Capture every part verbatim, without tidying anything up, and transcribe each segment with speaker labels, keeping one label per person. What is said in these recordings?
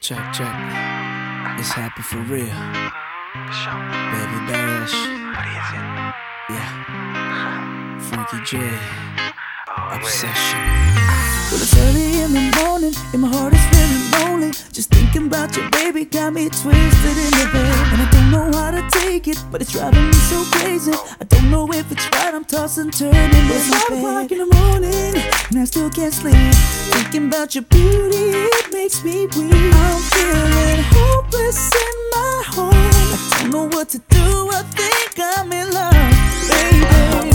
Speaker 1: Check, check. It's happy for real. Baby Bash. Yeah. Frankie J. Obsession.
Speaker 2: Well, it's early in the morning, and my heart is feeling lonely. Just thinking about you, baby, got me twisted in the bed. And I don't know how to take it, but it's driving me so crazy. I don't know if it's right, I'm tossing, turning in my bed. O'clock in the morning, and I still can't sleep. Thinking about your beauty, it makes me weak. I'm feeling hopeless in my home. I don't know what to do, I think I'm in love, baby.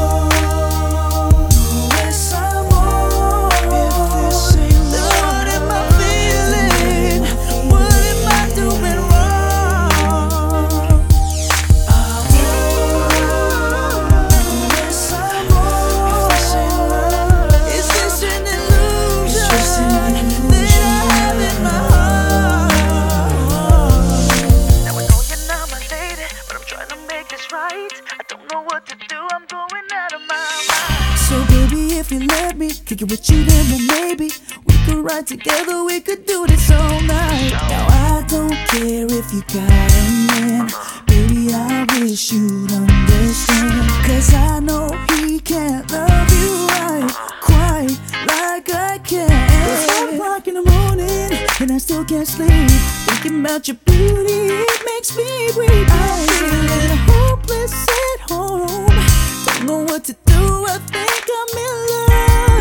Speaker 2: So baby, if you let me kick it with you, then maybe we could ride together, we could do this all night. Now I don't care if you got a man, baby, I wish you'd understand. Cause I know he can't love you right, quite like I can. It's five o'clock in the morning, and I still can't sleep. Thinking about your beauty, it makes me weak. I'm feeling hopeless at home. Don't know what to do, I think I'm in love.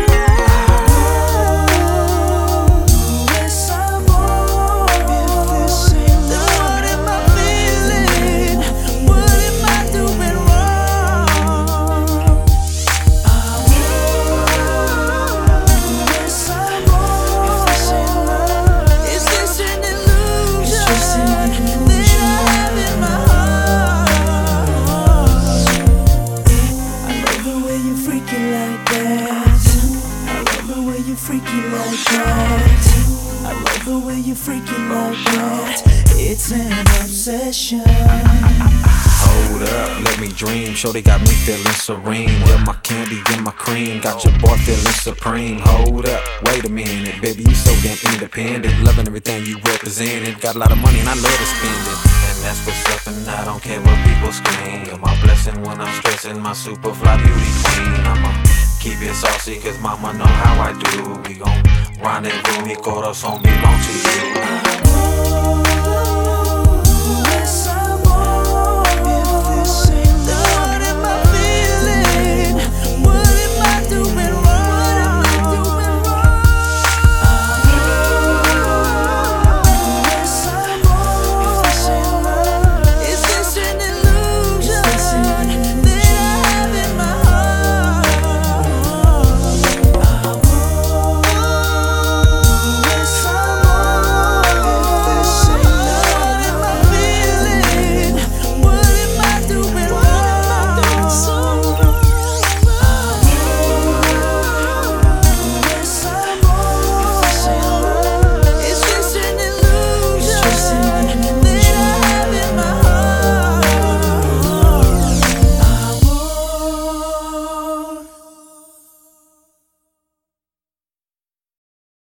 Speaker 2: Yes, I'm on. If this ain't love, what am I feeling? What am I doing wrong? I'm on. Yes, I'm on. If this ain't love, is this an illusion? It's just an illusion that I have in my heart. Freaky like that. I love the way you freaky like that. I love the way you freaky like that. It's an obsession.
Speaker 3: Hold up, let me dream. Shorty got me feeling serene. With my candy and my cream, got your boy feeling supreme. Hold up, wait a minute, baby, you so damn independent. Loving everything you represented. Got a lot of money and I love to spend it. And that's what's up, and I don't care what people scream. You're my blessing when I'm stressing, my super fly beauty queen. I'ma keep it saucy, cause mama know how I do. We gon' rendezvous, mi corazón belong to you.